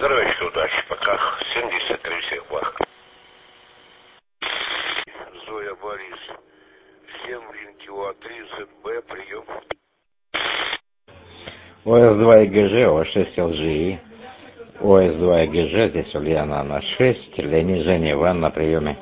Здоровейся, удачи, пока. 73 всех благ. Зоя Борис. 7 ЛИН-КИЛО-3 ЗБ, прием. ОС-2 ИГЖ, О6 ЛЖИ. ОС-2 ИГЖ, здесь Ульяна на 6, Леонид Женя Иван на приеме.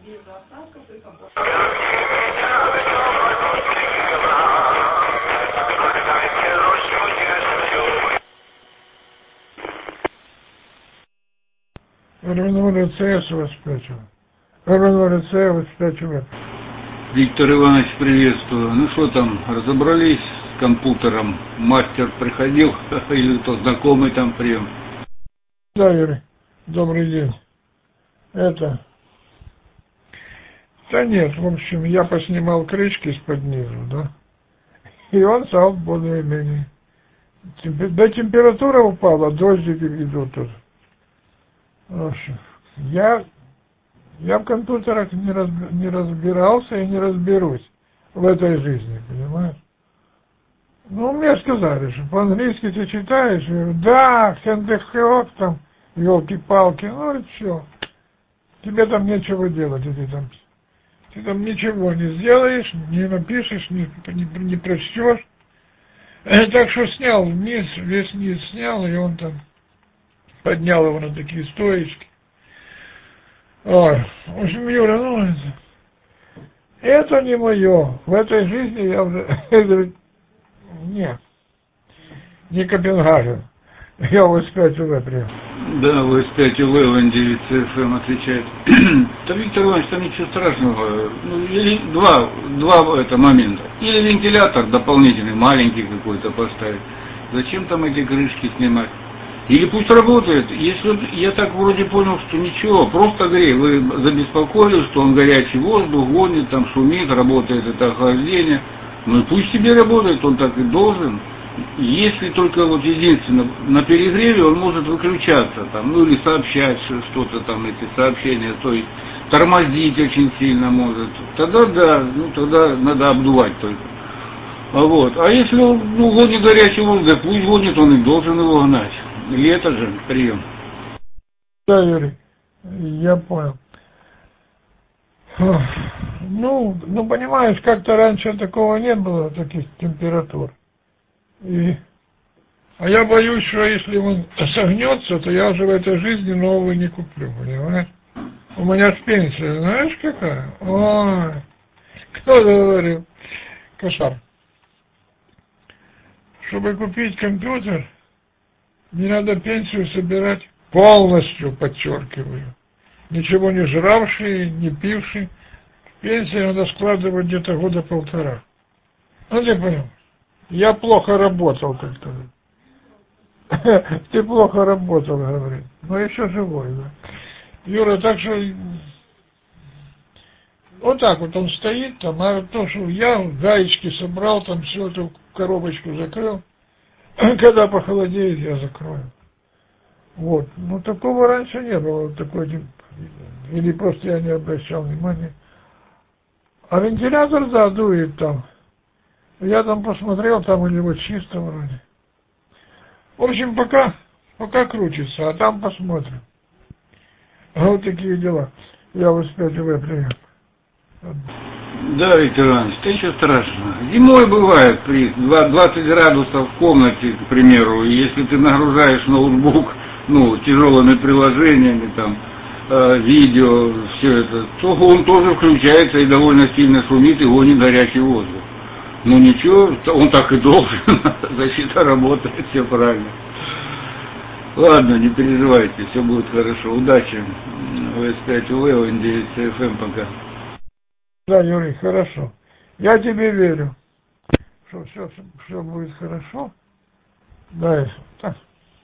Революция обеспечивает. Революция обеспечивает. Виктор Иванович, приветствую. Ну что там, разобрались с компьютером? Мастер приходил или кто знакомый там прием? Да, Юрий, добрый день. Да нет, в общем, я поснимал крышки из-под низу, да, и он стал более-менее. Да, температура упала, дождики идут тут. В общем, я в компьютерах не разбирался и не разберусь в этой жизни, понимаешь? Ну, мне сказали, что по-английски ты читаешь, я говорю, да, хендехок там, елки-палки, ну и все. Тебе там нечего делать, ты там ничего не сделаешь, не напишешь, не прочтешь. Так что снял вниз, весь низ снял, и он там поднял его на такие стоечки. Ой, в общем, Юра, ну, это не мое. В этой жизни я уже, нет, не Копенгаген. Я ОС-5 УВ приехал. Да, ОС-5 УВ, 9 ЦФМ отвечает. Да, Виктор Иванович, там ничего страшного. Ну, или два момента. Или вентилятор дополнительный, маленький какой-то поставить. Зачем там эти крышки снимать? Или пусть работает. Если я так вроде понял, что ничего, просто греет. Вы забеспокоились, что он горячий воздух гонит, там шумит, работает это охлаждение. Ну и пусть себе работает, он так и должен. Если только вот единственное, на перегреве он может выключаться там, ну или сообщать что-то там, эти сообщения, то есть тормозить очень сильно может. Тогда да, ну тогда надо обдувать только. Вот. А если он гонит горячий воздух, пусть гонит, он и должен его гнать. Или это же прием. Да, Юрий, я понял. Ну, понимаешь, как-то раньше такого не было, таких температур. А я боюсь, что если он согнется, то я уже в этой жизни новую не куплю, понимаешь? У меня ж пенсия, знаешь какая? Ой, кто говорил? Кошмар. Чтобы купить компьютер, мне надо пенсию собирать полностью, подчеркиваю. Ничего не жравший, не пивший. Пенсию надо складывать где-то года полтора. Ну, ты понял? Я плохо работал как-то. Ты плохо работал, говорит. Но еще живой, да. Юра, так что вот так вот он стоит там, а то, что я гаечки собрал, там всю эту коробочку закрыл. Когда похолодеет, я закрою. Вот. Ну, такого раньше не было. Такой, или просто я не обращал внимания. А вентилятор, да, дует там. Я там посмотрел, там у него чисто вроде. В общем, пока крутится, а там посмотрим. Вот такие дела. Я ОС-5 УВ приехал. Да, Виктор Иванович, это ничего страшного. Зимой бывает при 20 градусов в комнате, к примеру, и если ты нагружаешь ноутбук, тяжелыми приложениями, там, видео, все это, то он тоже включается и довольно сильно шумит и гонит горячий воздух. Ну ничего, он так и должен, защита работает, все правильно. Ладно, не переживайте, все будет хорошо. Удачи. ОС-5 УВ, Н9 ЦФМ пока. Да, Юрий, хорошо. Я тебе верю, что все будет хорошо. Да, так.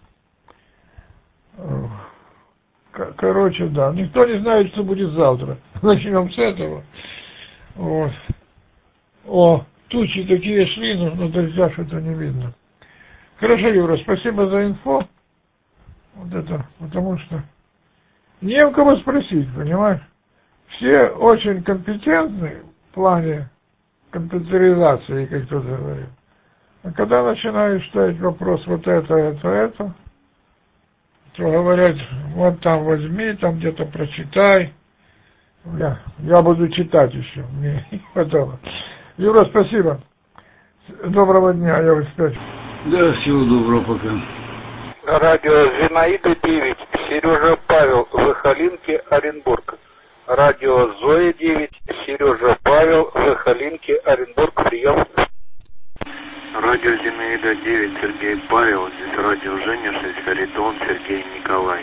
Короче, да. Никто не знает, что будет завтра. Начнем с этого. Вот. О, тучи такие шли, но дождя что-то не видно. Хорошо, Юра, спасибо за инфо. Вот это, потому что не у кого спросить, понимаешь? Все очень компетентны в плане компьютеризации, как кто-то говорит. А когда начинаешь ставить вопрос вот это, то говорят, вот там возьми, там где-то прочитай. Я буду читать еще, мне не хватало. Юра, спасибо. Доброго дня, я вас спрячу. Да, всего доброго пока. Радио Зинаида 9, Сережа Павел, Выхолинки, Оренбург. Радио Зоя 9, Сережа Павел, Выхолинки, Оренбург, прием. Радио Зинаида 9, Сергей Павел, здесь радио Женя 6, Харитон, Сергей Николай.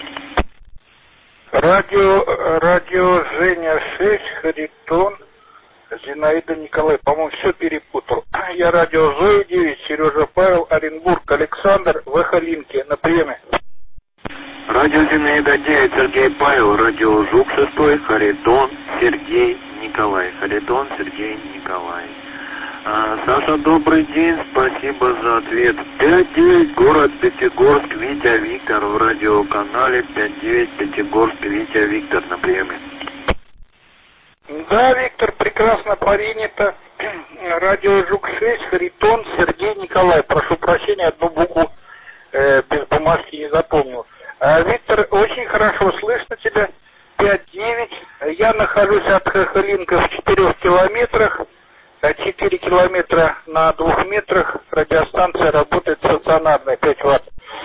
Радио Женя 6, Харитон, Зинаида Николай. По-моему, все перепутал. Я радио Зоя 9, Сережа Павел, Оренбург, Александр, Выхолинки, на приеме. Радио Зинаида 9, Сергей Павел, радио Жук 6, Харитон, Сергей Николай. Харитон, Сергей Николай. Саша, добрый день, спасибо за ответ. 5-9, город Пятигорск, Витя Виктор, в радиоканале 5-9, Пятигорск, Витя Виктор, на приеме. Да, Виктор, прекрасно принято. Радио Жук 6, Харитон, Сергей Николай. Прошу прощения, одну букву без бумажки не запомнил. Виктор, очень хорошо слышно тебя. 5-9. Я нахожусь от Хохолинка в 4 километрах. 4 километра на 2 метрах. Радиостанция работает стационарная, 5 ватт.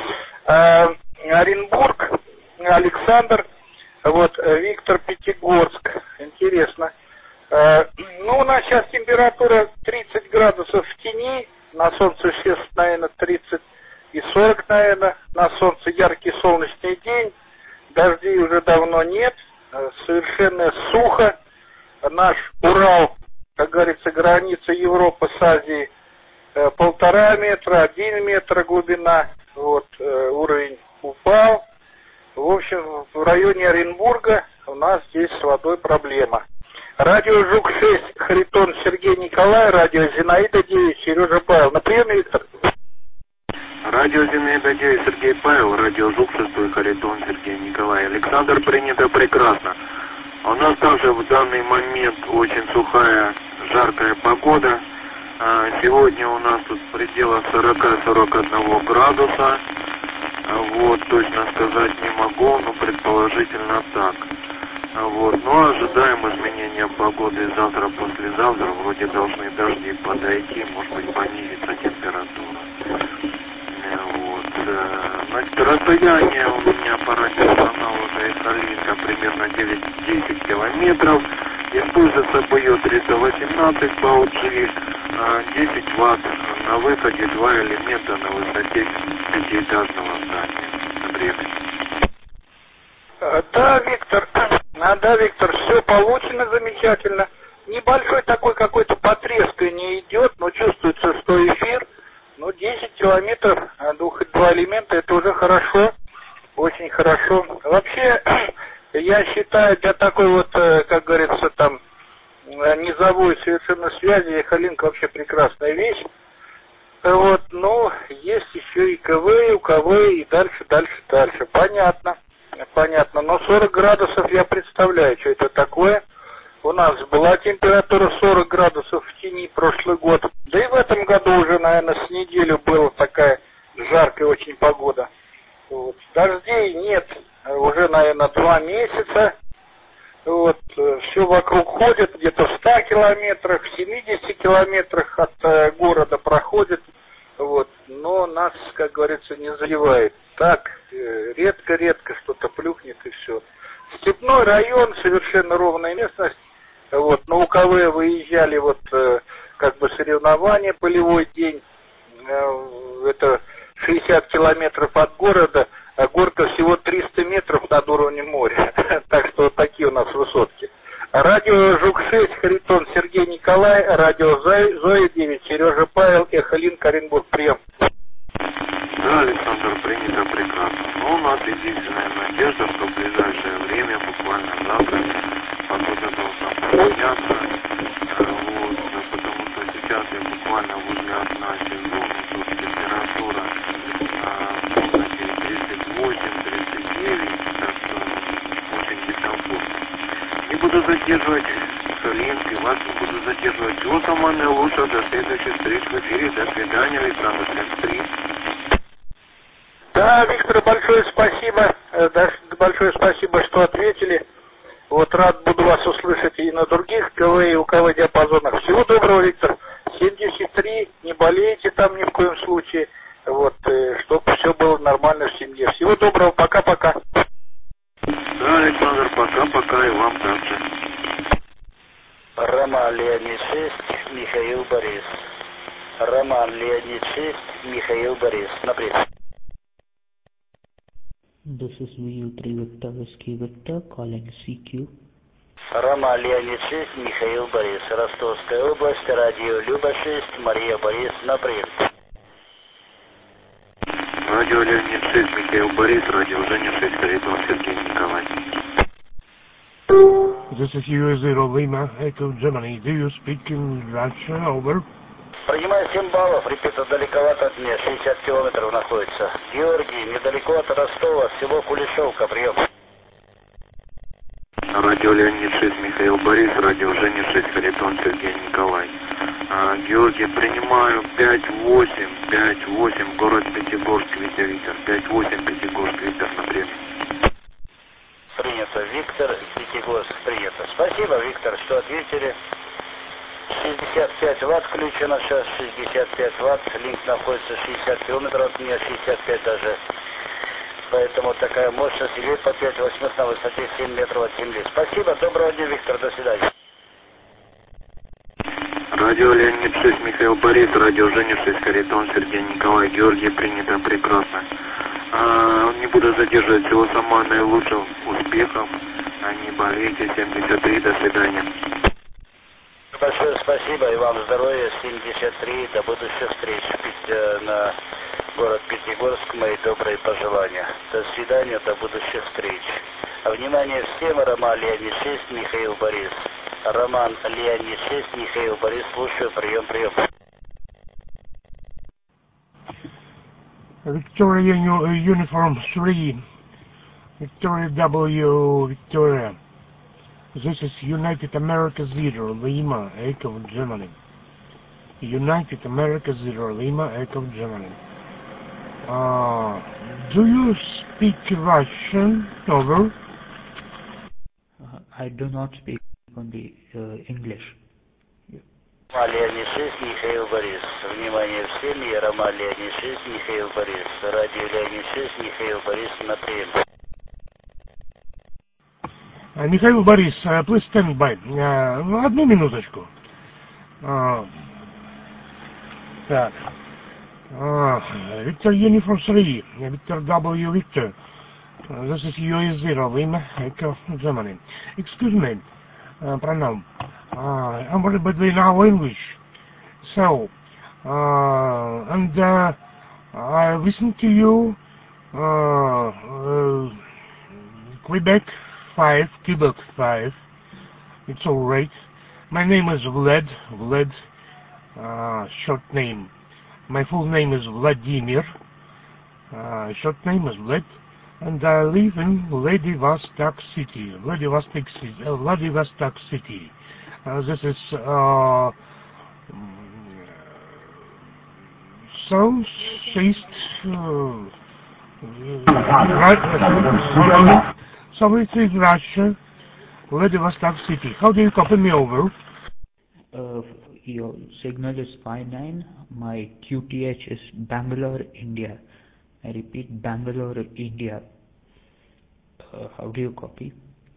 Оренбург, Александр. Вот, Виктор, Пятигорск. Интересно. Ну, у нас сейчас температура 30 градусов в тени. На солнце сейчас, наверное, 30 и 40, наверное. На солнце яркий солнечный день. Дождей уже давно нет. Совершенно сухо. Наш Урал, как говорится, граница Европы с Азией, 1,5 метра, 1 метр глубина. Вот, уровень упал. В общем, в районе Оренбурга у нас здесь с водой проблема. Радио Жук 6, Харитон, Сергей Николай, радио Зинаида 9, Сережа Павел. На приеме, Виктор. Радио Зинаида 9, Сергей Павел, радио Жук 6, Харитон, Сергей Николай. Александр, принято прекрасно. У нас также в данный момент очень сухая, жаркая погода. Сегодня у нас тут в пределах 40-41 градуса. Вот, точно сказать не могу, но предположительно так. Вот, но ожидаем изменения погоды завтра, послезавтра. Вроде должны дожди подойти, может быть, понизится температура. Вот. Значит, расстояние у меня по радиоканалу Выхолинка примерно 9-10 километров. Используется БО 318 PowerG, 10 ватт. На выходе 2 элемента на высоте 5-этажного здания. Например. Да, Виктор, все получено замечательно. Небольшой такой какой-то потрескивание идет, но чувствуется, что эфир. Ну, 10 километров, 2 элемента, это уже хорошо, очень хорошо. Вообще, я считаю, для такой вот, как говорится, там, низовой совершенно связи, Выхолинка вообще прекрасная вещь. Вот, но есть еще и КВ, УКВ, и дальше. Понятно. Но 40 градусов я представляю, что это такое. У нас была температура 40 градусов в тени прошлый год. Да и в этом году уже, наверное, с неделю была такая жаркая очень погода. Вот. Дождей нет уже, наверное, 2 месяца. Вот. Все вокруг ходит, где-то в 100 километрах, в 70 километрах от города проходит. Вот. Но нас, как говорится, не заливает. Так, редко что-то плюхнет и все. Степной район, совершенно ровная местность. Вот, на УКВ выезжали вот как бы соревнования, полевой день. Это 60 километров от города, а горка всего 300 метров над уровнем моря. Так что вот такие у нас высотки. Радио Жук 6, Харитон, Сергей Николай, радио Зоя 9, Сережа Павел, Выхолинка, Оренбург, прием. Да, Александр, принято прекрасно. Но у нас единственная надежда, что в ближайшее время, буквально завтра, погода должна поменяться. Вот, потому что сейчас я буквально возле окна сижу, тут температура в комнате 38-39, так что очень дискомфортно. Не буду задерживать Выхолинки, вас не буду задерживать. Всего самого лучшего, до следующих встреч в эфире. До свидания, Александр, 3. Да, Виктор, большое спасибо. Большое спасибо, что ответили. Вот рад буду вас услышать и на других КВ и УКВ диапазонах. Всего доброго, Виктор. 73, не болейте там ни в коем случае. Вот, чтобы все было нормально в семье. Всего доброго, пока-пока. Да, Александр, пока-пока и вам также. Роман Леонид 6, Михаил Борис. Роман Леонид 6, Михаил Борис. Напред. This is VU3 Victor Whiskey Victor calling CQ. Роман Леонид 6, Михаил Борис. Ростовская область, радио Люба 6, Мария Борис. Напред. Радио Леонид 6, Михаил Борис, радио Женя 6, Харитон Сергей Николай. This is US0 Lima, Echo Germany. Do you speak in Russian? Over. Принимаю 7 баллов, репета далековато от меня, 60 километров находится. Георгий, недалеко от Ростова, село Кулешовка, прием. Радио Леонид 6, Михаил Борис, радио Женя 6, Харитон Сергей Николай. Георгий, принимаю 5-8, город Пятигорск, ветер, 5-8, Пятигорск, ветер, напрямик. Принято, Виктор, Пятигорск, принято. Спасибо, Виктор, что ответили. 65 ватт включено сейчас, 65 ватт, линк находится 60 километров от меня, 65 даже. Поэтому такая мощность идет по 5/8 на высоте 7 метров от земли. Спасибо, доброго дня, Виктор, до свидания. Радио Леонид 6, Михаил Борис, радио Женя 6, Харитон Сергей Николай. Георгий, принято, прекрасно. Не буду задерживать, всего самого наилучшего, успехов, не болейте, 73, до свидания. Большое спасибо и вам здоровья, 73, до будущих встреч на город Пятигорск, мои добрые пожелания. До свидания, до будущих встреч. Внимание всем, Роман Леонид 6, Михаил Борис. Роман Леонид 6, Михаил Борис, слушаю, прием. Victoria Uniform 3, Victoria W, Victoria. This is United America 0, Lima, Echo, Germany. United America 0, Lima, Echo, Germany. Do you speak Russian? Over. I do not speak only English. Роман Леонид 6, Михаил Борис. Внимание всем, я Роман Леонид 6, Михаил Борис. Радио Леонид 6, Михаил Борис, на прием. Михаил Борис, please stand by. Одну минуточку. Так. Victor Uniform 3, Victor W, Victor. This is US 0, Lima, Echo, Germany. Excuse me, pronoun. I'm very badly now English. So, I listen to you, Quebec 5. It's alright. My name is Vlad, short name. My full name is Vladimir, short name is Vlad, and I live in Vladivostok City. This is southeast Soviet Russia, Vladivostok City. How do you copy me over? Your signal is 59. My QTH is Bangalore, India. I repeat, Bangalore, India. How do you copy?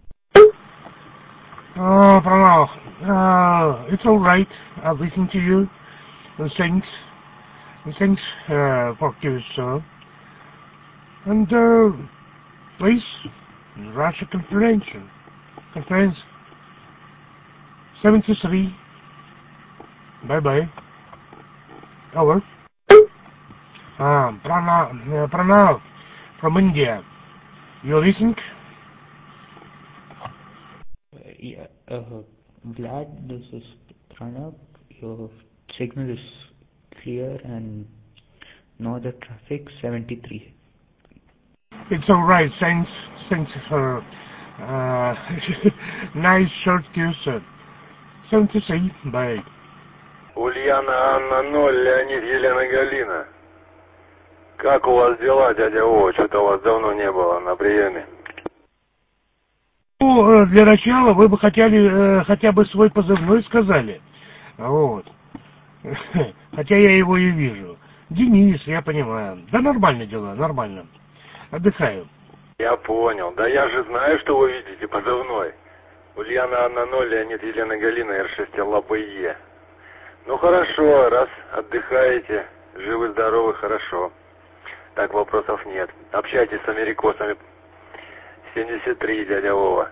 It's alright. I'll listen to you. Thanks for you, sir. And please, Russia conference 73. Bye. Over. Pranav from India. You listening? Vlad, this is Pranav. Your signal is clear and no other traffic. 73. It's alright. Thanks for nice short answer. 73. Bye. Ульяна Анна 0, Леонид Елена Галина. Как у вас дела, дядя Вова? Что-то у вас давно не было на приеме. Ну, для начала вы бы хотели хотя бы свой позывной сказали. Вот. Хотя я его и вижу. Денис, я понимаю. Да нормально дела, нормально. Отдыхаю. Я понял. Да я же знаю, что вы видите позывной. Ульяна Анна 0, Леонид Елена Галина, Р6 ЛАБЕ. Ну хорошо, раз отдыхаете, живы-здоровы, хорошо. Так, вопросов нет. Общайтесь с америкосами. 73, дядя Вова.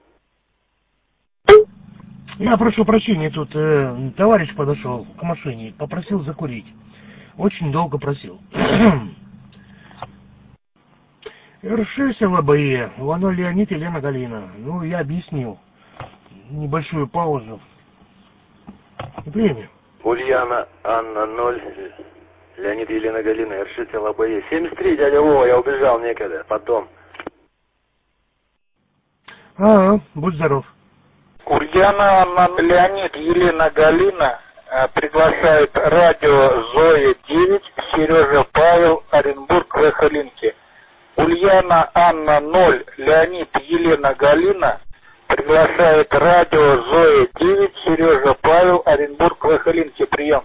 Я прошу прощения, тут товарищ подошел к машине, попросил закурить. Очень долго просил. Р6 ЛАБЕ, Вано Леонид Елена Галина. Ну, я объяснил. Небольшую паузу. Время. Ульяна Анна 0, Леонид Елена Галина, Р6 ЛАБЕ. 73, дядя Вова, я убежал некогда, потом. Будь здоров. Ульяна Анна Леонид Елена Галина приглашает радио Зоя 9, Сережа Павел, Оренбург, Вехолинки. Ульяна Анна 0, Леонид Елена Галина приглашает радио Зоя 9, Сережа Павел, Оренбург, Вехолинки. Прием.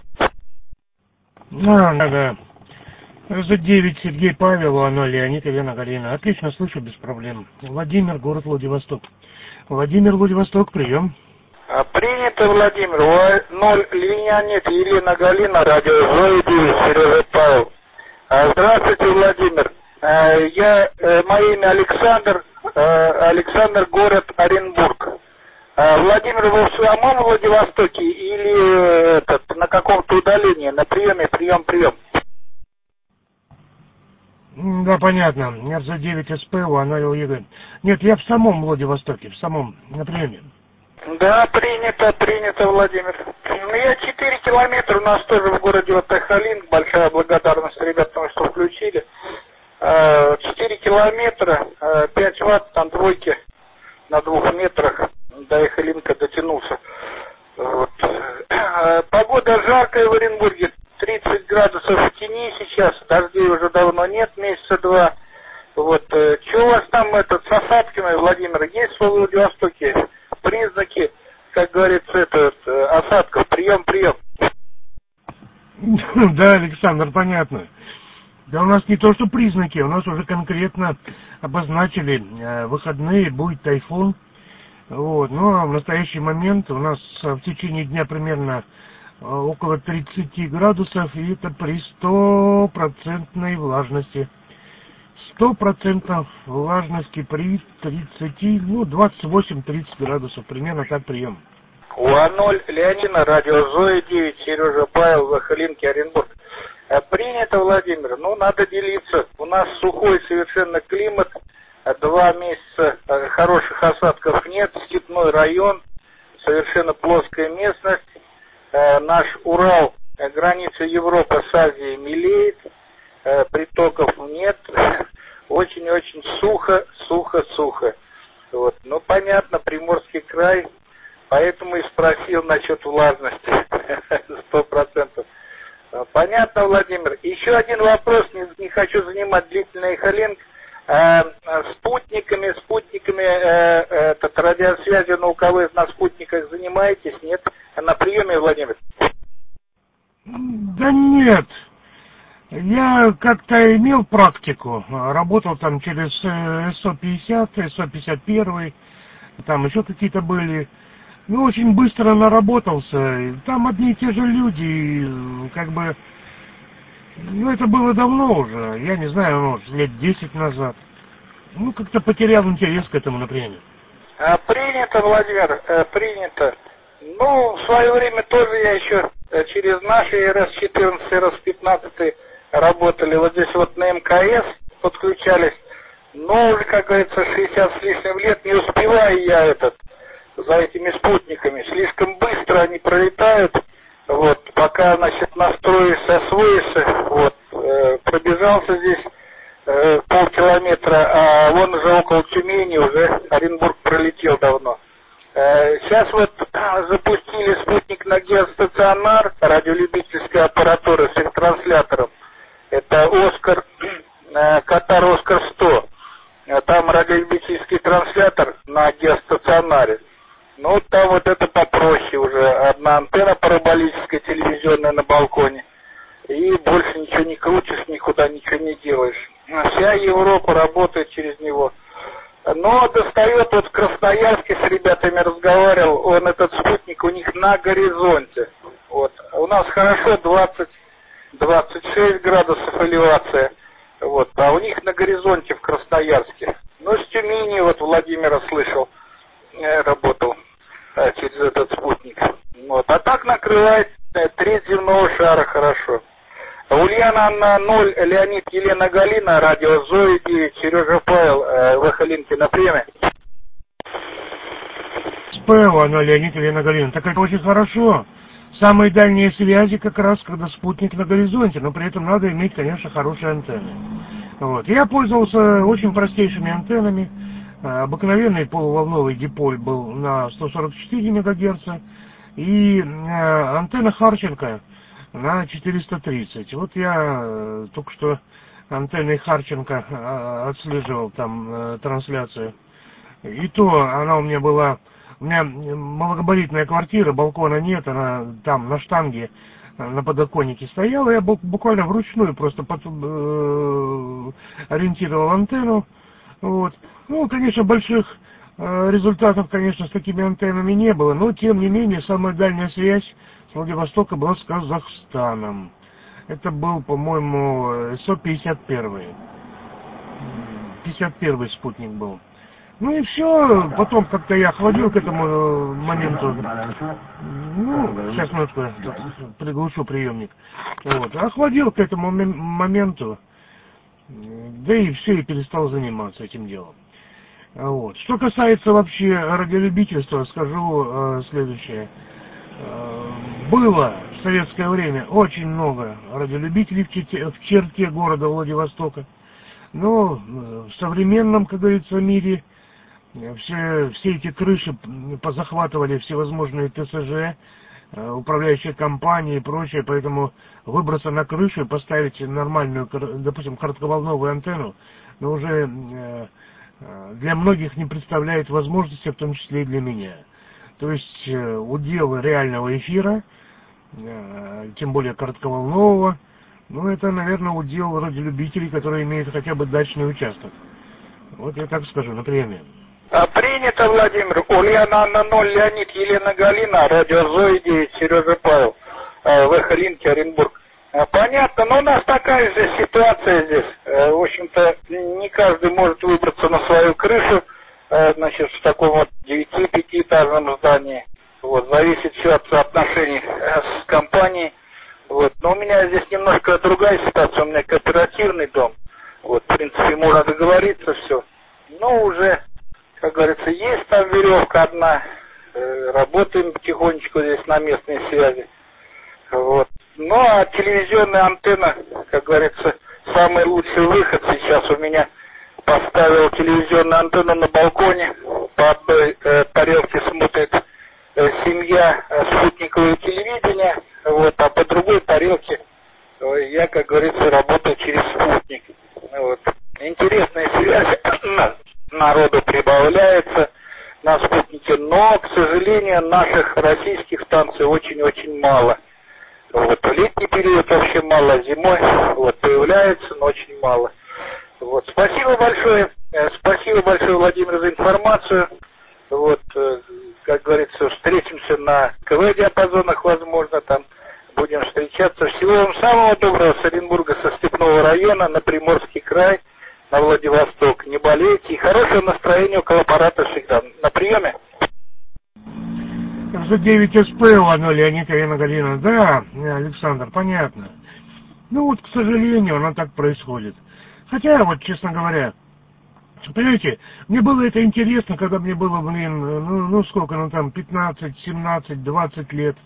Да. За 9 Сергей Павел, Вано Леонид Елена Галина. Отлично слышу, без проблем. Владимир, город Владивосток. Владимир, Владивосток, прием. Принято, Владимир. 0, Леонид Елена Галина, радио Зоя 9, Сережа Павел. Здравствуйте, Владимир. Мое имя Александр. Александр, город Оренбург. Владимир, вы в самом Владивостоке или на каком-то удалении? На приеме, прием. Да, понятно. Я за 9 СП, Вано ЕГЭ. Нет, я в самом Владивостоке, на приеме. Да, принято, Владимир. Я 4 километра, у нас тоже в городе Вехолинк. Большая благодарность ребятам, что включили. 4 километра, 5 ватт, там двойки на 2 метрах. До Вехолинка дотянулся. Вот. Погода жаркая в Оренбурге. 30 градусов в тени сейчас. Дождей уже давно нет, месяца 2. Вот. Что у вас там с осадками, Владимир? Есть в Владивостоке признаки, как говорится, осадков? Прием. Да, Александр, понятно. Да у нас не то, что признаки, у нас уже конкретно обозначили выходные, будет тайфун. Вот. Ну, а в настоящий момент у нас в течение дня примерно около 30 градусов, и это при 100% влажности. 100% влажности при 28-30 градусов, примерно так прием. УА-0, Леонина, радио Зоя 9, Сережа Павел, Вехолинки, Оренбург. Принято, Владимир. Ну, надо делиться. У нас сухой совершенно климат. 2 месяца хороших осадков нет. Степной район. Совершенно плоская местность. Наш Урал, граница Европы с Азией мелеет. Притоков нет. Очень-очень сухо. Вот. Ну, понятно, Приморский край. Поэтому и спросил насчет влажности. 100%. Понятно, Владимир. Еще один вопрос, не хочу занимать длительный Вехолинк. Спутниками радиосвязью науковой на спутниках занимаетесь, нет? На приеме, Владимир? Да нет. Я как-то имел практику, работал там через СО-50, СО-51, там еще какие-то были. Ну, очень быстро наработался. Там одни и те же люди, как бы... Ну, это было давно уже, я не знаю, может, лет 10 назад. Ну, как-то потерял интерес к этому, например. Принято, Владимир, принято. Ну, в свое время тоже я еще через наши РС-14, РС-15 работали. Вот здесь вот на МКС подключались. Но уже, как говорится, 60 с лишним лет не успеваю я за этими спутниками. Слишком быстро они пролетают. Вот, пока, настроишься, освоишься, вот, пробежался здесь полкилометра, а вон уже около Тюмени, уже Оренбург пролетел давно. Сейчас вот запустили спутник на геостационар, радиолюбительская аппаратура с ретранслятором. Это Оскар вся Европа работает через него. Но достает, вот в Красноярске с ребятами разговаривал, он этот спутник у них на горизонте. Вот. У нас хорошо 20-26 градусов элевация, вот, а у них на горизонте в Красноярске. Ну, с Тюмени, вот Владимира слышал, работал через этот спутник. Вот. А так накрывает треть земного шара хорошо. Ульяна Анна 0, Леонид Елена Галина, радио Зои 9, Сережа Павел, Вахалинки на приеме. Павел, она Леонид Елена Галина. Так это очень хорошо. Самые дальние связи как раз, когда спутник на горизонте, но при этом надо иметь, конечно, хорошие антенны. Вот. Я пользовался очень простейшими антеннами. Обыкновенный полуволновый диполь был на 144 МГц и антенна Харченко на 430. Вот я только что антенной Харченко отслеживал там трансляцию. И то она у меня была... У меня малогабаритная квартира, балкона нет, она там на штанге на подоконнике стояла. Я буквально вручную просто ориентировал антенну. Вот. Ну, конечно, больших результатов, конечно, с такими антеннами не было, но, тем не менее, самая дальняя связь с Владивостока была с Казахстаном. Это был, по-моему, СО-51. 51-й спутник был. Ну и все, потом как-то я охладил к этому моменту. Ну, сейчас минутку, я приглушу приемник. Вот, охладил к этому моменту. Да и все, и перестал заниматься этим делом. Вот. Что касается вообще радиолюбительства, скажу следующее. Было в советское время очень много радиолюбителей в черте города Владивостока. Но в современном, как говорится, мире все эти крыши позахватывали всевозможные ТСЖ, управляющие компании и прочее, поэтому выбраться на крышу и поставить нормальную, допустим, коротковолновую антенну, но уже для многих не представляет возможности, в том числе и для меня. То есть удел реального эфира, тем более коротковолнового, ну это, наверное, удел радиолюбителей, которые имеют хотя бы дачный участок. Вот я так скажу, на приеме. Принято, Владимир. Ульяна Анна 0, Леонид Елена Галина, радио Зои 9, Сережа Павел, Вахалинки, Оренбург. Понятно, но у нас такая же ситуация здесь. В общем-то, не каждый может выбраться на свою крышу, значит, в таком вот 9-5-этажном здании. Вот, зависит все от соотношений с компанией. Вот, но у меня здесь немножко другая ситуация, у меня кооперативный дом. Вот, в принципе, можно договориться, все. Но уже, как говорится, есть там веревка одна, работаем потихонечку здесь на местной связи. Вот. Ну, а телевизионная антенна, как говорится, самый лучший выход сейчас у меня. Поставил телевизионную антенну на балконе, по одной тарелке смотрит семья спутниковое телевидение, вот, а по другой тарелке я, как говорится, работаю через спутник. Вот. Интересная связь, народу прибавляется на спутнике, но, к сожалению, наших российских станций очень-очень мало. Вот. В летний период вообще мало, зимой вот, появляется, но очень мало. Вот. Спасибо большое, Владимир, за информацию. Вот, как говорится, встретимся на КВ-диапазонах, возможно, там будем встречаться. Всего вам самого доброго с Оренбурга, со Степного района, на Приморский край, на Владивосток. Не болейте и хорошего настроения около аппарата всегда. На приеме. За 9 СП у одной Леонид Елена Галина. Да, Александр, понятно. Ну вот, к сожалению, оно так происходит. Хотя, вот, честно говоря, понимаете, мне было это интересно, когда мне было, ну сколько, ну там, 15, 17, 20 лет.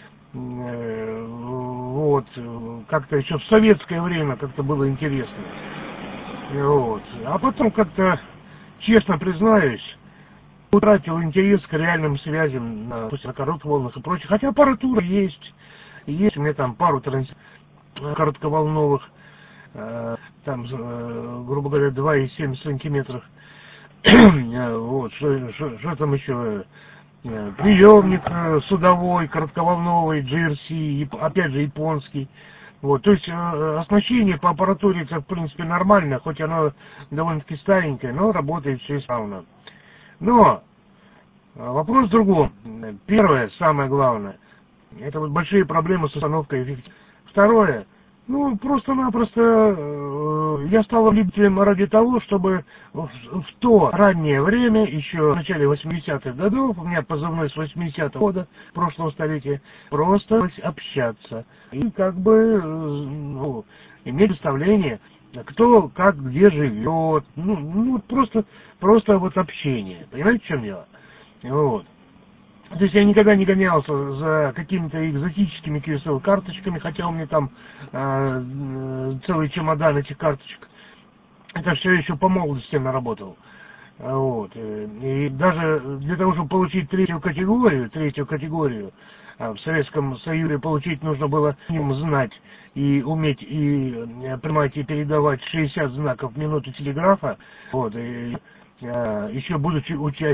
Вот, как-то еще в советское время как-то было интересно. Вот. А потом как-то, честно признаюсь, утратил интерес к реальным связям на коротких волнах и прочее. Хотя аппаратура есть. Есть у меня там пару коротковолновых, там, грубо говоря, 2,7 сантиметров. Вот, что там еще? Приемник судовой, коротковолновый, GRC, опять же японский. Вот, то есть оснащение по аппаратуре это в принципе нормально, хоть оно довольно-таки старенькое, но работает все исправно. Но вопрос в другом. Первое, самое главное, это вот большие проблемы с установкой эффективности. Второе, ну просто-напросто я стал любителем ради того, чтобы в то раннее время, еще в начале 80-х годов, у меня позывной с 80-го года прошлого столетия, просто общаться. И как бы иметь представление, кто как где живет. Просто вот общение. Понимаете, в чем дело? Вот. То есть я никогда не гонялся за какими-то экзотическими QSL-карточками, хотя у меня там целый чемодан этих карточек. Это все еще по молодости наработал. Вот. И даже для того, чтобы получить третью категорию, в Советском Союзе получить нужно было знать и уметь и принимать и передавать 60 знаков в минуту телеграфа. Вот. И еще будучи учать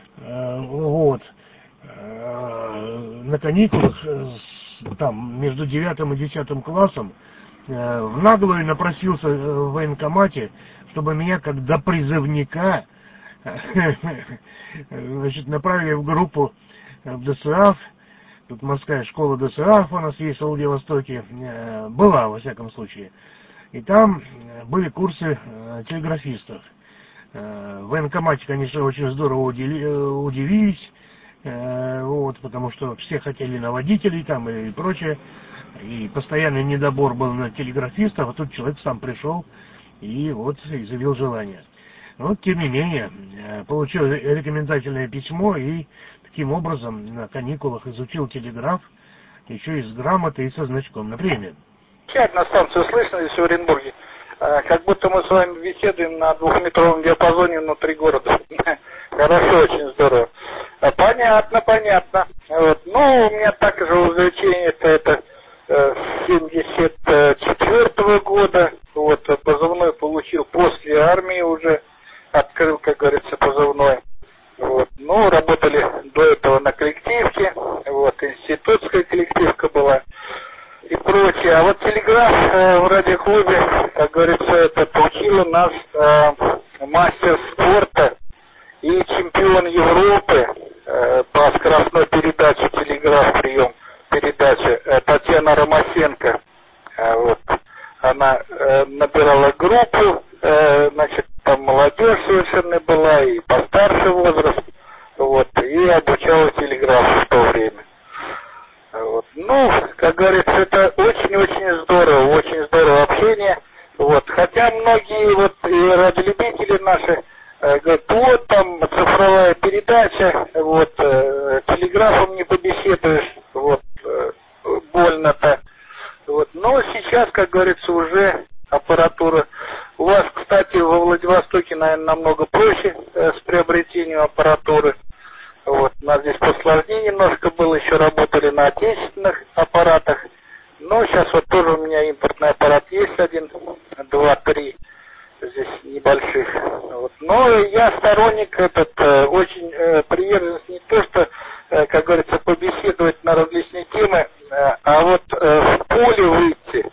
на каникулах там между 9 и 10 классом в наглую напросился в военкомате, чтобы меня как допризывника значит, направили в группу в ДСАФ. Тут морская школа ДСАФ у нас есть в Владивостоке, была во всяком случае. И там были курсы телеграфистов. В военкомате, конечно, очень здорово удивились, вот, потому что все хотели на водителей там и прочее, и постоянный недобор был на телеграфистов, а тут человек сам пришел и вот изъявил желание. Вот, тем не менее, получил рекомендательное письмо и таким образом на каникулах изучил телеграф, еще и с грамотой и со значком на премию. На станцию слышно здесь в Оренбурге. Как будто мы с вами беседуем на 2-метровом диапазоне внутри города. Хорошо, очень здорово. Понятно. Вот. Ну, у меня также увлечение это с 74-го года. Вот, позывной получил после армии уже. Открыл, как говорится, позывной. Вот. Ну, работали до этого на коллективке. Вот, институтская коллективка была. И прочее. А вот телеграф в радиоклубе, как говорится, это получил у нас мастер спорта и чемпион Европы по скоростной передаче, телеграф, прием передачи, Татьяна Ромасенко. Вот. Она набирала группу, значит, там молодежь совершенно была, и постарше возраст, вот, и обучала телеграфу в то время. Вот. Ну, как говорится, это очень-очень здорово общение. Вот. Хотя многие вот и радиолюбители наши говорят, вот там цифровая передача, вот, телеграфом не побеседуешь, вот, больно-то. Вот. Но сейчас, как говорится, уже аппаратура. У вас, кстати, во Владивостоке, наверное, намного проще с приобретением аппаратуры. Вот. У нас здесь посложнее немножко было, еще работали на отечественных аппаратах. Но сейчас вот тоже у меня импортный аппарат есть 1, 2, 3, здесь небольших. Вот. Но я сторонник очень приверженец не то, что, как говорится, побеседовать на различные темы, а вот в поле выйти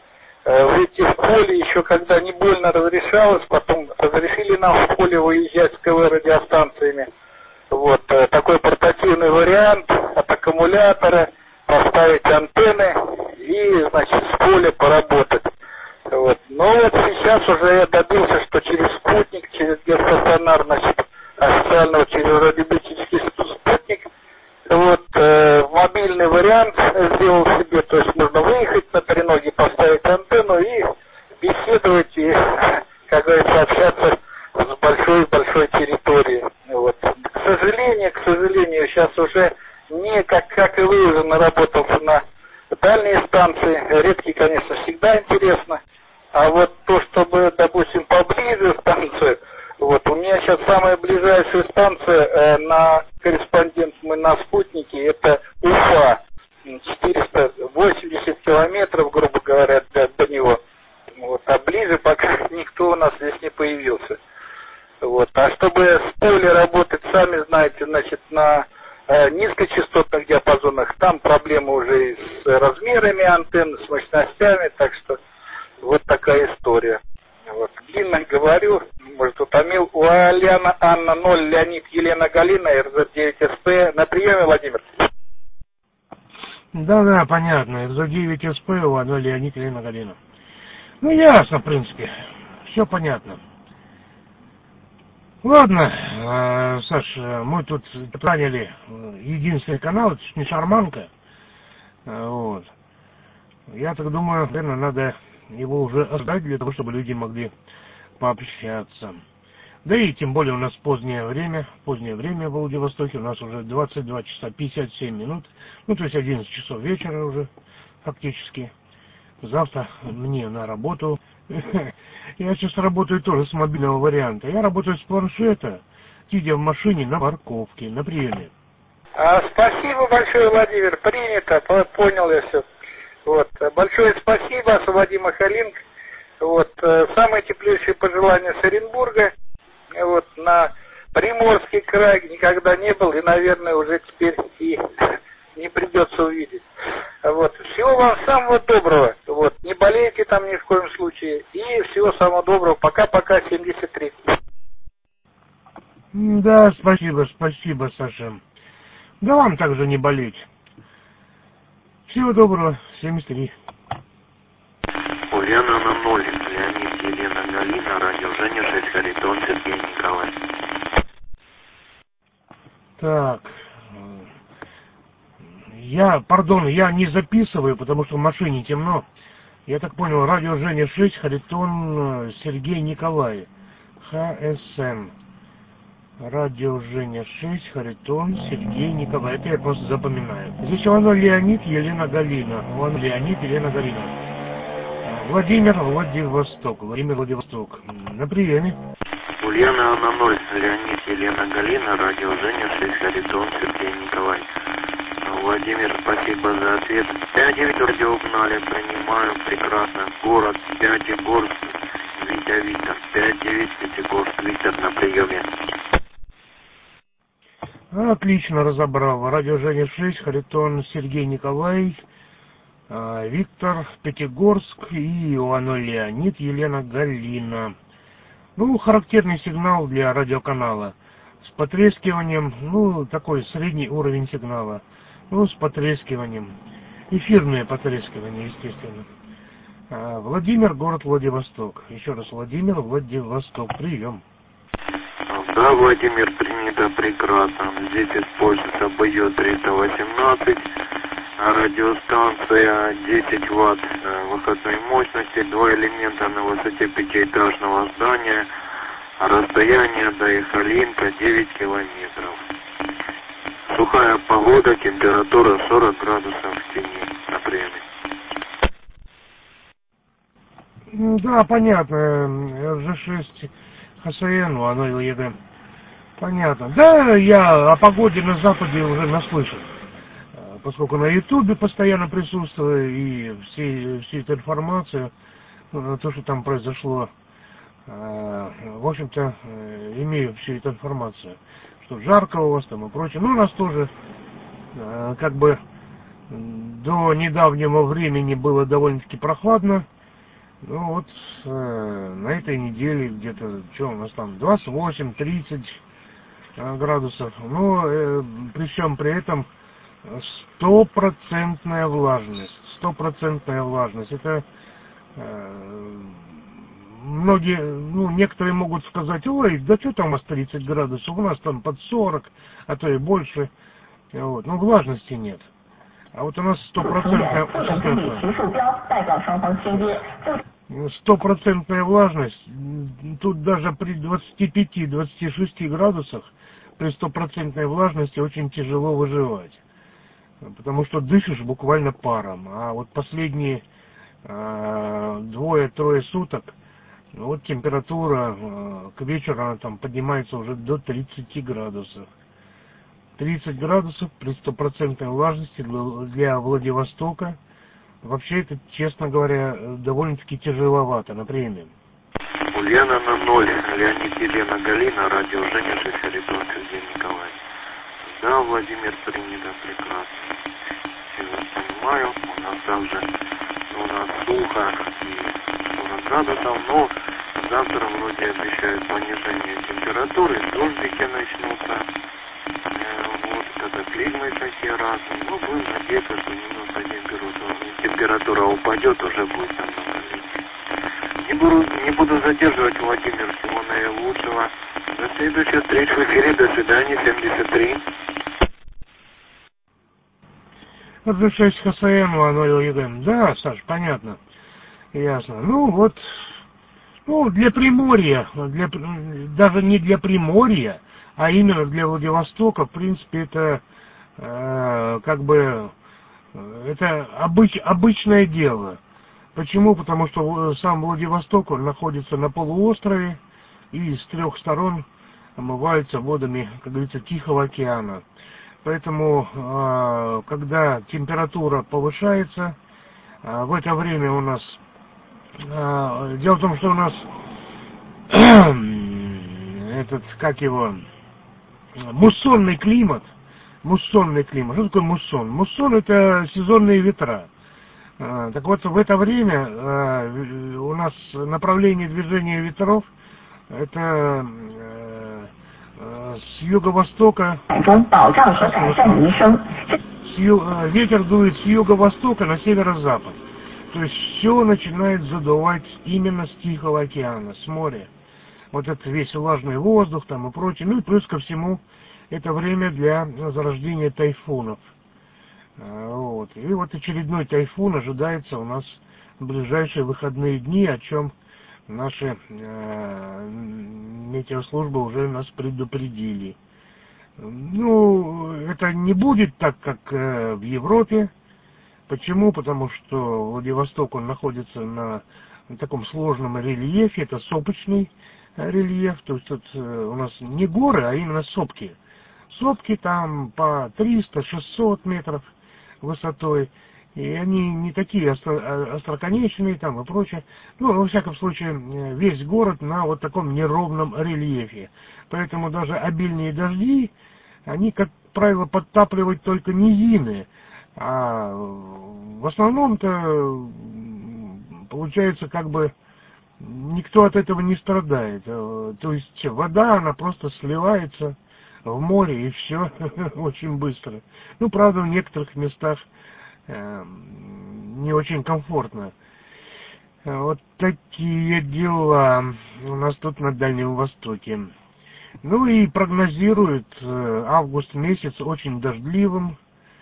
в поле еще когда не больно разрешалось, потом разрешили нам в поле выезжать с КВ-радиостанциями. Вот, такой портативный вариант от аккумулятора, поставить антенны и, значит, с поля поработать. Вот. Но вот сейчас уже я добился, что через спутник, через геостационар, значит, официального, через радиолюбительский спутник, вот, мобильный вариант сделал себе, то есть можно выехать на треноге, поставить антенну и беседовать, и, как говорится, общаться с большой территорией. Вот. К сожалению, сейчас уже не, как и вы, уже наработался на дальние станции. Редкие, конечно, всегда интересно. А вот то, чтобы, допустим, поближе станцию, вот, у меня сейчас самая ближайшая станция на корреспондент, мы на спутнике, это Уфа. 480 километров, грубо говоря, до него. Вот, а ближе пока никто у нас здесь не появился. Вот. А чтобы с поля работать, сами знаете, значит, на низкочастотных диапазонах там проблемы уже и с размерами антенн, с мощностями, так что вот такая история. Вот. Длинно говорю, может утомил. Ульяна Анна 0, Леонид Елена Галина, РЗ-9СП. На приеме, Владимир. Да, понятно. РЗ-9 СП, УА-0, Леонид Елена Галина. Ну, ясно, в принципе. Все понятно. Ладно, Саш, мы тут заняли единственный канал, это не шарманка. Вот. Я так думаю, наверное, надо его уже оставить для того, чтобы люди могли пообщаться. Да и тем более у нас позднее время в Владивостоке, у нас уже 22 часа 57 минут, ну то есть 11 часов вечера уже фактически. Завтра мне на работу. Я сейчас работаю тоже с мобильного варианта. Я работаю с планшета, сидя в машине на парковке, на приеме. Спасибо большое, Владимир. Принято, понял я все. Вот. Большое спасибо, освободи Махалинг. Вот. Самые теплейшие пожелания с Оренбурга. Вот. На Приморский край никогда не был и, наверное, уже теперь и не придется увидеть. Вот. Всего вам самого доброго. Вот. Не болейте там ни в коем случае. И всего самого доброго. Пока-пока, 73. Да, спасибо, Саша. Да вам также не болеть. Всего доброго, 73. Ульяна на 0, Леонид Елена Галина, радио Женя 6, Харитон, Сергей Николай. Так. Я не записываю, потому что в машине темно. Я так понял, радио Женя 6, Харитон, Сергей Николай. ХСН. Радио Женя 6, Харитон, Сергей Николай. Это я просто запоминаю. Здесь Иванов Леонид, Елена Галина. Иванов Леонид, Елена Галина. Владимир, Владивосток. На приеме. Ульяна на 0, Леонид Елена Галина, радио Женя 6, Харитон, Сергей Николай. Владимир, спасибо за ответ. 5-9 радио угнали, принимаю, прекрасно. Город Пятигорск, Витя Виктор. 5-9 Пятигорск, Виктор на приеме. Отлично разобрал. Радио Женя 6, Харитон, Сергей Николай, Виктор, Пятигорск и Иванов Леонид, Елена Галина. Ну, характерный сигнал для радиоканала. С потрескиванием, ну, такой средний уровень сигнала. Ну, с потрескиванием. Эфирное потрескивание, естественно. Владимир, город Владивосток. Еще раз, Владимир, Владивосток. Прием. Да, Владимир, принято прекрасно. Здесь используется БО-318, радиостанция 10 Вт выходной мощности, 2 элемента на высоте 5-этажного здания, расстояние до Ихалинка 9 километров. Сухая погода, температура 40 градусов в тени на приеме. Да, понятно. РЖ-6 ХСН, оно ЕГЭ. Понятно. Да, я о погоде на Западе уже наслышан. Поскольку на Ютубе постоянно присутствую и все эта информация, то, что там произошло, в общем-то, имею всю эту информацию. Что жарко у вас там и прочее. Ну, у нас тоже, как бы, до недавнего времени было довольно-таки прохладно. Ну, вот, на этой неделе где-то, что у нас там, 28-30 градусов. Но при всем при этом 100% влажность. 100% влажность. Это многие, ну, некоторые могут сказать: ой, да что там у вас 30 градусов, у нас там под 40, а то и больше. Вот. Но влажности нет. А вот у нас 100% влажность. Тут даже при 25-26 градусах при 100% влажности очень тяжело выживать. Потому что дышишь буквально паром. А вот последние 2-3 суток, вот температура к вечеру она там поднимается уже до 30 градусов. 30 градусов при 100% влажности для Владивостока. Вообще это, честно говоря, довольно-таки тяжеловато на приеме. Ульяна на 0, Леонид Елена Галина, радио Женя 6, Харитон, Сергей Николай. Да, Владимир, принято прекрасно. Все понимаю, у нас также у нас сухо и 40 градусов, но завтра вроде обещают понижение температуры, дождики начнутся, вот, катаклизмы такие разные, ну, будем надеяться, что немного температура упадет, уже будет намного легче. Не буду задерживать, Владимир, всего наилучшего. До следующих встреч в эфире, до свидания, 73. Разрешаюсь ХСМ, Анвар ЕГЭ. Да, Саш, понятно. Ясно. Ну, вот, для Приморья, даже не для Приморья, а именно для Владивостока, в принципе, это, это обычное дело. Почему? Потому что сам Владивосток, он находится на полуострове и с 3 сторон омывается водами, как говорится, Тихого океана. Поэтому, когда температура повышается, в это время у нас... Дело в том, что у нас муссонный климат. Муссонный климат. Что такое муссон? Муссон — это сезонные ветра. Так вот, в это время у нас направление движения ветров — это с юго-востока. Ветер дует с юго-востока на северо-запад. То есть все начинает задувать именно с Тихого океана, с моря. Вот этот весь влажный воздух там и прочее. Ну и плюс ко всему, это время для зарождения тайфунов. Вот. И вот очередной тайфун ожидается у нас в ближайшие выходные дни, о чем наши метеослужбы уже нас предупредили. Ну, это не будет так, как в Европе. Почему? Потому что Владивосток, он находится на таком сложном рельефе, это сопочный рельеф, то есть тут у нас не горы, а именно сопки. Сопки там по 300-600 метров высотой, и они не такие остроконечные там и прочее. Ну, во всяком случае, весь город на вот таком неровном рельефе. Поэтому даже обильные дожди, они, как правило, подтапливают только низины. А в основном-то получается, как бы никто от этого не страдает. То есть вода, она просто сливается в море, и все очень быстро. Ну, правда, в некоторых местах не очень комфортно. Вот такие дела у нас тут на Дальнем Востоке. Ну и прогнозируют август месяц очень дождливым.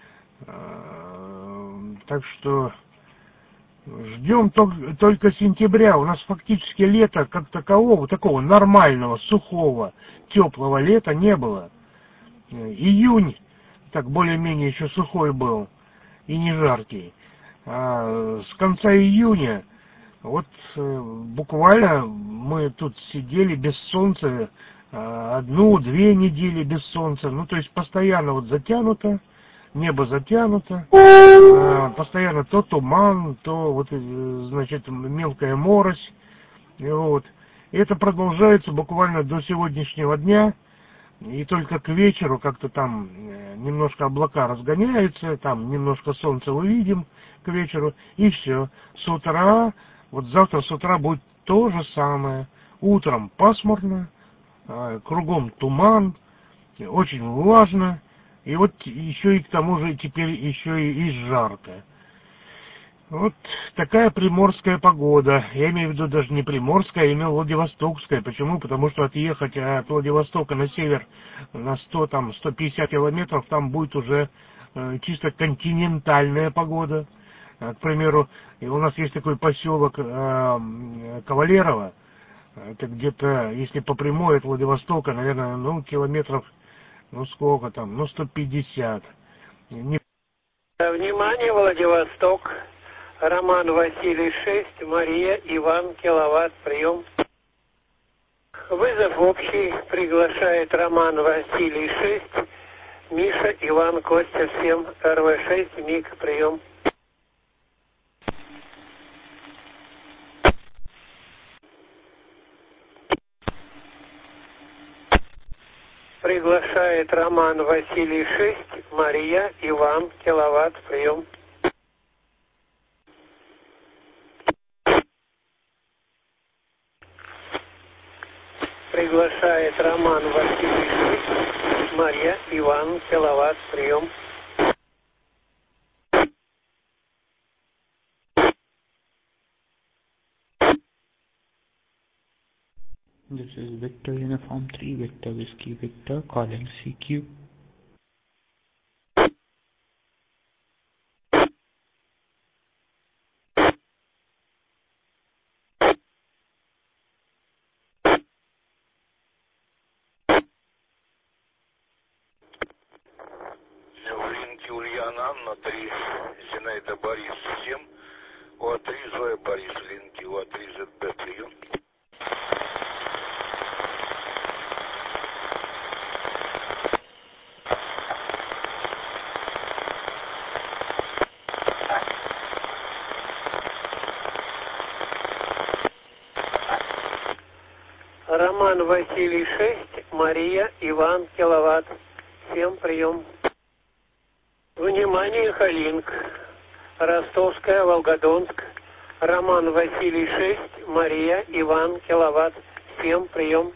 Так что ждем только сентября. У нас фактически лета как такового, такого нормального, сухого, теплого лета не было. Июнь так более-менее еще сухой был и не жаркий. А с конца июня вот буквально мы тут сидели без солнца 1-2 недели без солнца. Ну, то есть постоянно вот затянуто. Небо затянуто, постоянно то туман, то вот, значит, мелкая морось. Вот. И это продолжается буквально до сегодняшнего дня. И только к вечеру как-то там немножко облака разгоняются, там немножко солнца увидим к вечеру, и все. С утра, вот завтра с утра будет то же самое. Утром пасмурно, кругом туман, очень влажно. И вот еще и к тому же теперь еще и жарко. Вот такая приморская погода. Я имею в виду даже не приморская, а именно Владивостокская. Почему? Потому что отъехать от Владивостока на север на 100-150 километров, там будет уже чисто континентальная погода. К примеру, у нас есть такой поселок Кавалерово. Это где-то, если по прямой от Владивостока, наверное, километров, сколько там, 150. Внимание, Владивосток. Роман Василий 6, Мария Иван Киловатт, прием. Вызов общий, приглашает Роман Василий 6, Миша Иван Костя 7, РВ6, МИГ, прием. Приглашает Роман Василий 6, Мария, Иван, киловатт, прием. Приглашает Роман Василий 6, Мария, Иван, киловатт, прием. This is Victor Uniform 3, Victor Whiskey Victor, calling CQ. Линки Ульяна Анна 3, Зинаида Борис 7, УА3 Зоя Борис, линки УА3 ЗБ, прием. Роман Василий 6, Мария, Иван, киловатт, 7, прием. Внимание, Халинг, Ростовская, Волгодонск, Роман Василий 6, Мария, Иван, киловатт, 7, прием.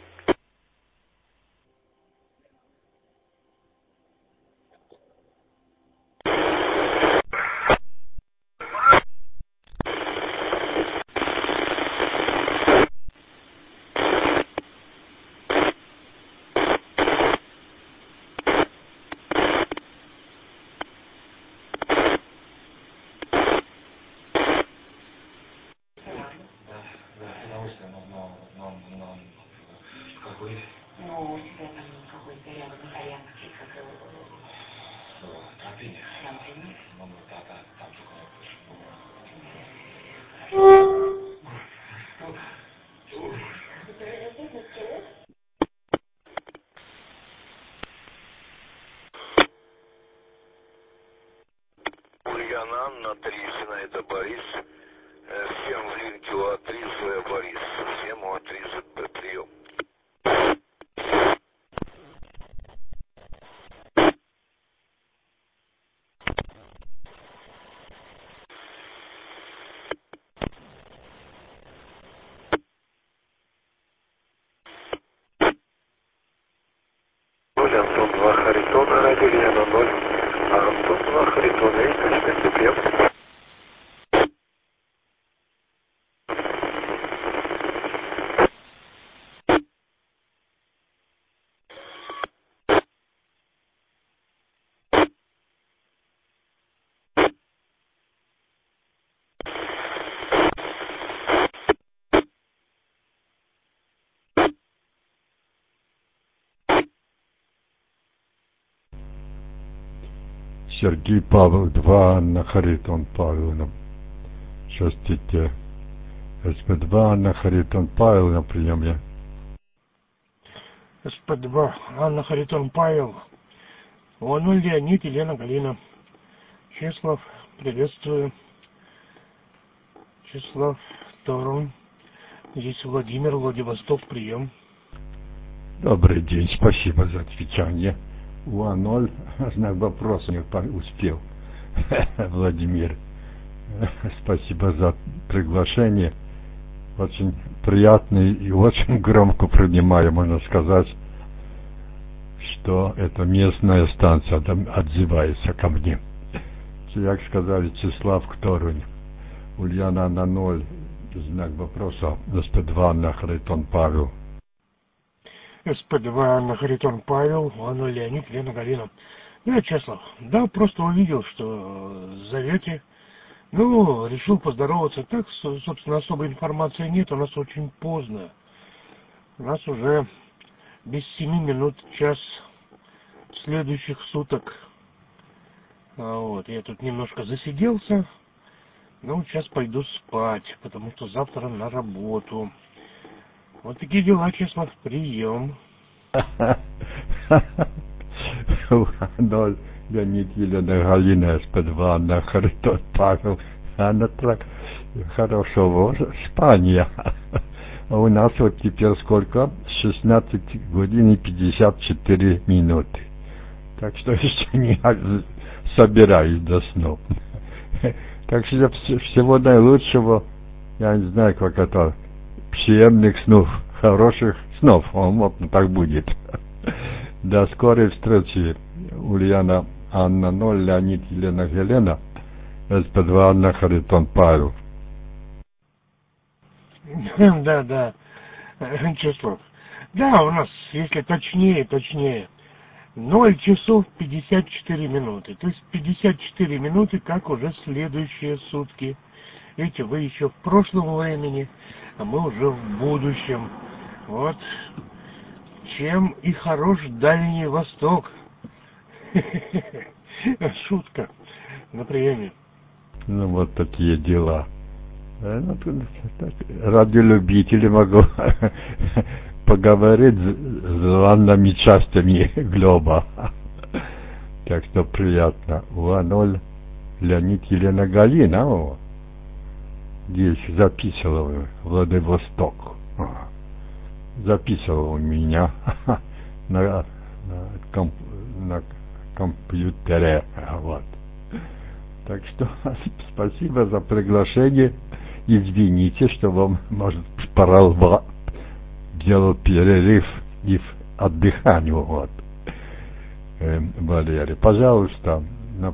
Ульяна Анна 3, Зинаида Борис, 7 в линке УА3 Зоя Борис, 7 УА3 ЗБ, прием. Антон 2 Харитона, радио Ильяна 0. Антон 2 Харитона, и начнется прием. Сергей Павел 2, Анна Харитон Павловна. Здравствуйте. СП2, Анна Харитон Павловна, прием. СП2, Анна Харитон Павел. ОА0 Леонид, Елена Галина. Числав, приветствую. Числав, Торун. Здесь Владимир, Владивосток, прием. Добрый день, спасибо за отвечание. УА0, знак вопроса не успел. Владимир, спасибо за приглашение. Очень приятный и очень громко принимаю, можно сказать, что это местная станция отзывается ко мне. Как сказали, Числав Торунь, Ульяна на 0, знак вопроса, СП2 на Харитон Павел. СП2 на Харитон Павел, ОА0 Леонид, Елена Галина. Я, Чеслав, да, просто увидел, что зовете. Ну, решил поздороваться. Так, собственно, особой информации нет, у нас очень поздно. У нас уже без 7 минут час следующих суток. Вот, я тут немножко засиделся, но сейчас пойду спать, потому что завтра на работу. Вот такие дела, Чеслав, прием. 0, Леонид, Елена Галина, СП2 на Харитон Павел. Она так хорошего спания. А у нас вот теперь сколько? 16 годин и 54 минуты. Так что еще не собираюсь до снов. Так что всего наилучшего. Я не знаю, как это. Приемных снов. Хороших снов. Вот так будет. До скорой встречи. Ульяна Анна 0, Леонид Елена Елена. СП2 Анна Харитон Павел. Да, Числов. Да, у нас, если точнее, 0 часов 54 минуты. То есть 54 минуты, как уже следующие сутки. Видите, вы еще в прошлом времени, а мы уже в будущем. Вот. Чем и хорош Дальний Восток. Шутка на приеме. Ну, вот такие дела. Ради любителей могу поговорить с главными частями глоба. Так что приятно. 2-0 Леонид Елена Галина. О, здесь записывала Владивосток. Записывала у меня на компьютере. Вот. Так что спасибо за приглашение. Извините, что вам, может, пора делать перерыв и отдыханию. Вот. Валерий, пожалуйста,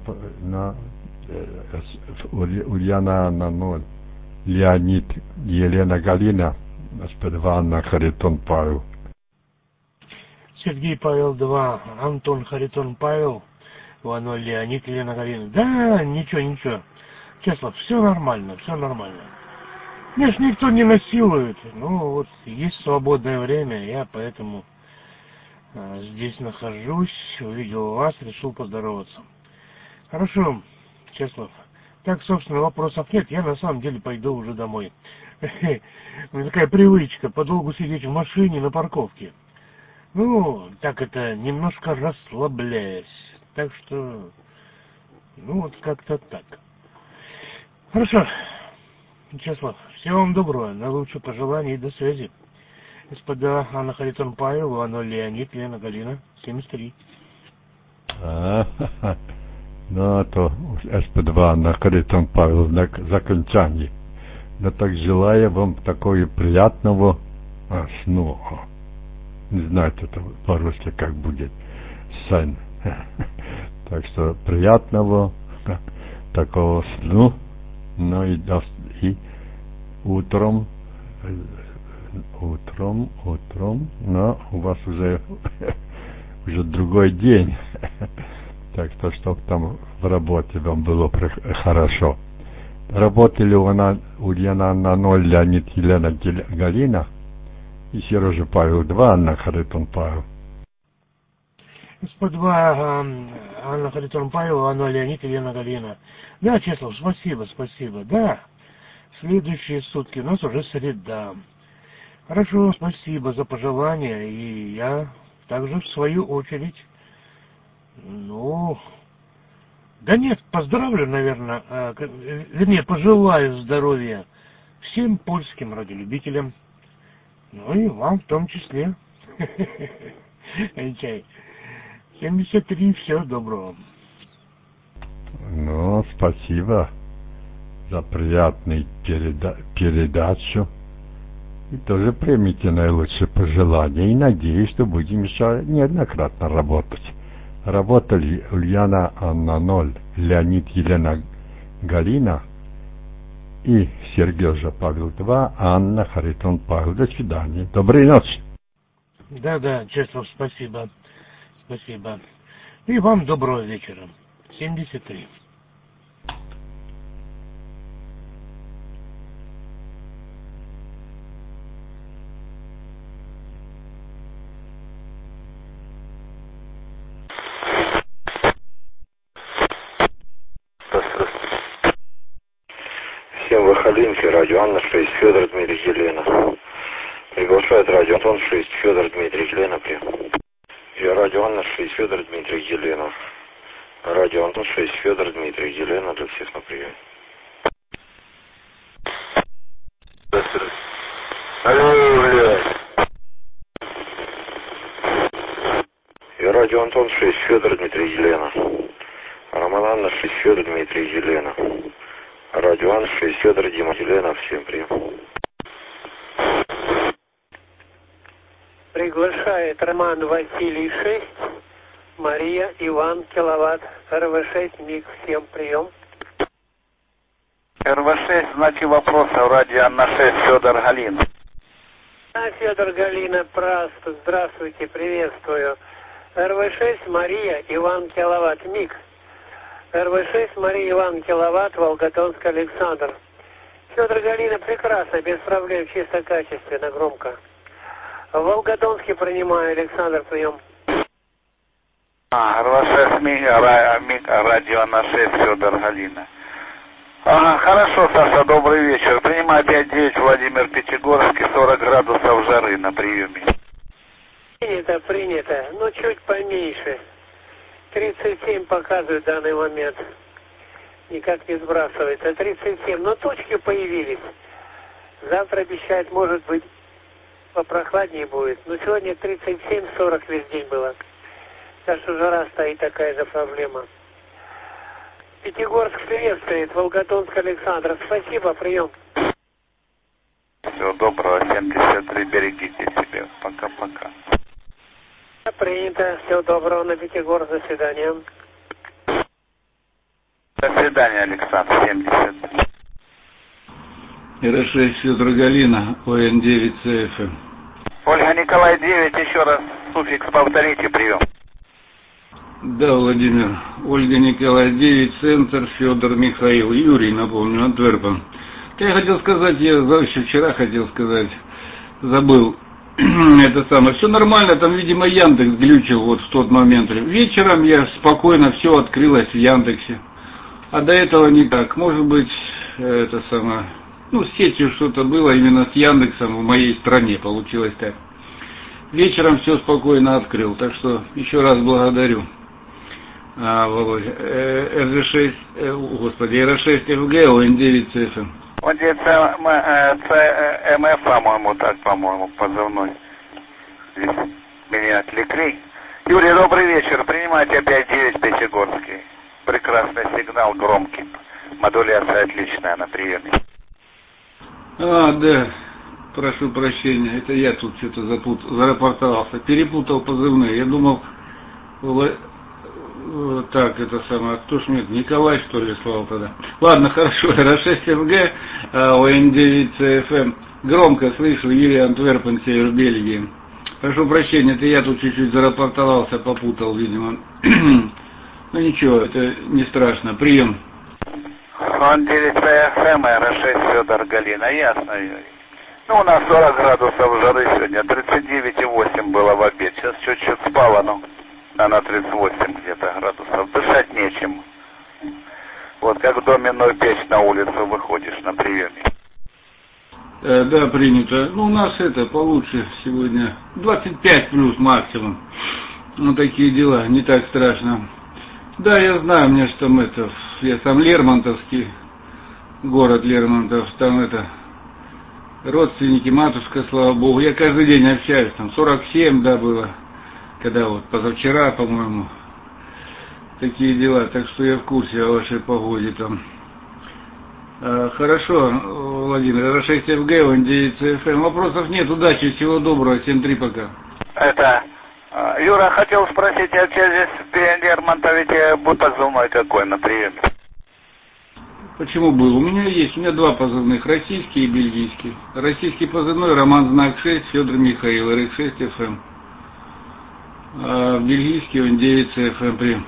Ульяна на 0, Леонид Елена Галина, СП2 Анна Харитон Павел. Сергей Павел 2, Антон Харитон Павел, 2-0 Леонид Елена Галина. Да, ничего. Честно, все нормально. Меня ж никто не насилует. Ну, вот есть свободное время, я поэтому здесь нахожусь, увидел вас, решил поздороваться. Хорошо, Чеслов. Так, собственно, вопросов нет, я на самом деле пойду уже домой. У меня такая привычка, подолгу сидеть в машине на парковке. Ну, так это, немножко расслабляясь. Так что, ну, вот как-то так. Хорошо. Чеслов, всего вам доброго, наилучших пожеланий и до связи. Господа Анна Харитон Павел, 2-0 Леонид, Лена Галина, 73. Ну, а то СП2 Анна Харитон Павел на закончании. Да так желаю вам такого приятного сну. Не знаю, это по-русски как будет. Сон. Так что приятного такого сну. Ну и утром, но у вас уже другой день. Так что, чтобы там в работе вам было хорошо. Работали Ульяна на 0, Леонид Елена Галина и Сережа Павел 2, Анна Харитон Павел. СП2 Анна Харитон Павел, Анна Леонид Елена Галина. Да, Чеслов, спасибо. Да, следующие сутки у нас уже среда. Хорошо, спасибо за пожелания. И я также в свою очередь, поздравлю, наверное, пожелаю здоровья всем польским радиолюбителям. Ну и вам в том числе. Чай. 73, всего доброго. Ну, спасибо за приятную передачу. И тоже примите наилучшие пожелания. И надеюсь, что будем еще неоднократно работать. Работали Ульяна Анна 0, Леонид Елена Галина и Сергей Павел 2, Анна Харитон Павел. До свидания. Доброй ночи. Да, Чеслов, спасибо. И вам доброго вечера. 73. Всем выходинки, радио Анна 6, Федор Дмитрий Елена. Приглашает радио Антон 6, Федор Дмитрий Елена, прием. Я радио Анна 6, Федор Дмитрий Елена. Радио Антон 6, Федор Дмитрий Елена, для всех на прием. Алло. Радио Антон 6, Федор Дмитрий Елена. Роман Анна 6, Федор Дмитрий Елена. Радио Анна 6, Федор Дима Елена. Всем прием. Приглашает Роман Василий 6, Мария Иван Киловатт, РВ6 МИГ. Всем прием. РВ6, знаки вопроса, радио Анна 6, Федор Галин. Федор Галина, здравствуйте, приветствую. РВ6 Мария Иван Киловатт МИГ. РВ6 Мария Иван Киловатт, Волгодонск Александр. Федор Галина, прекрасно, без проблем, чисто качественно, громко. В Волгодонске принимаю, Александр, прием. РВ6 МИГ, радио Анна 6, Федор Галина. Ага, хорошо, Саша, добрый вечер. Принимай 5-9, Владимир Пятигорский, 40 градусов жары на приеме. Принято. Ну, чуть поменьше. 37 показывает в данный момент. Никак не сбрасывается. 37. Но точки появились. Завтра обещают, может быть, попрохладнее будет. Но сегодня 37-40 весь день было. Так что жара стоит, такая же проблема. Пятигорск приветствует, Волгодонск Александр. Спасибо, прием. Всего доброго, 73, берегите себя. Пока-пока. Принято. Всего доброго на Пятигорск. До свидания. До свидания, Александр, 73. РШ Федор Галина, ОН9 ЦФМ. Ольга Николай 9, еще раз суффикс повторите, прием. Да, Владимир. Ольга Николай 9, Центр, Федор Михаил. Юрий, напомню, Антверпен. Я хотел сказать, еще вчера хотел сказать, забыл. Это самое, все нормально, там, видимо, Яндекс глючил вот в тот момент. Вечером я спокойно, все открылось в Яндексе. А до этого никак. Может быть, это самое, с сетью что-то было, именно с Яндексом в моей стране получилось так. Вечером все спокойно открыл, так что еще раз благодарю. Володя. РЖ6, РШ6 ФГ, ОН9 ЦФМ. Он где ЦМФ, по-моему, позывной. Здесь меня отвлекли. Юрий, добрый вечер. Принимайте опять 9 Пятигорский. Прекрасный сигнал, громкий. Модуляция отличная на приеме. Да. Прошу прощения. Это я тут что-то зарапортовался. Перепутал позывные. Я думал, так, это самое, кто ж мне, Николай, что ли, слал тогда? Ладно, хорошо, РШ6 ФГ, ОН9 ЦФМ. Громко слышу, Юрий Антверпен, Север Бельгии. Прошу прощения, это я тут чуть-чуть зарапортовался, попутал, видимо. Ну ничего, это не страшно. Прием. ОН9 ЦФМ, РШ6 Федор Галина, ясно, Юрий. У нас 40 градусов жары сегодня, 39,8 было в обед. Сейчас чуть-чуть спало, на 38 где-то градусов. Дышать нечем. Вот как в доменную печь на улицу выходишь на приеме. Да, принято. У нас получше сегодня. 25 плюс максимум. Такие дела, не так страшно. Да, я знаю, у меня же там я сам Лермонтовский, город Лермонтов, там родственники, матушка, слава богу. Я каждый день общаюсь, там 47, да, было. Когда позавчера, по-моему, такие дела. Так что я в курсе о вашей погоде там. Хорошо, Владимир, РШ6 ФГ, ОН9 ЦФМ. Вопросов нет, удачи, всего доброго, 7-3 пока. Юра, хотел спросить, а здесь в Лермонтове будет позывной какой на приеме? Почему был? У меня два позывных, российский и бельгийский. Российский позывной Роман Знак 6, Федор Михаил, РХ6 ФМ. Бельгийский ОН9 ЦФМ прием.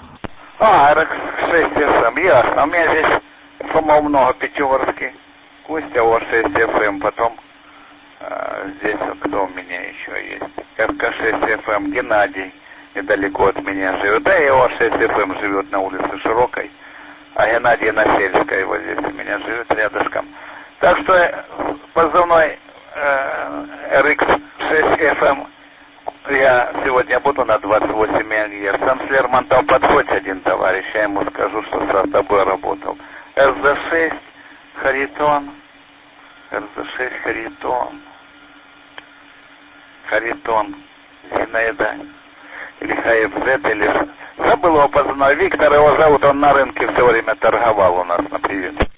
РХ6 ФМ, ясно. У меня здесь, по-моему, много Пятигорский. Костя, О6 ФМ, потом здесь кто у меня еще есть? РК6 ФМ, Геннадий, недалеко от меня живет. Да и О6 ФМ живет на улице Широкой, а Геннадий на Сельской, вот здесь у меня живет рядышком. Так что позывной РХ6 ФМ я сегодня буду на 28 МГц. Там с Лермонтова подходит один товарищ, я ему скажу, что с тобой работал. РЗ6 Харитон. РЗ6 Харитон. Зинаида. или ХФЗ, или... Забыл его позвонить. Виктор его зовут, он на рынке все время торговал у нас на приеме.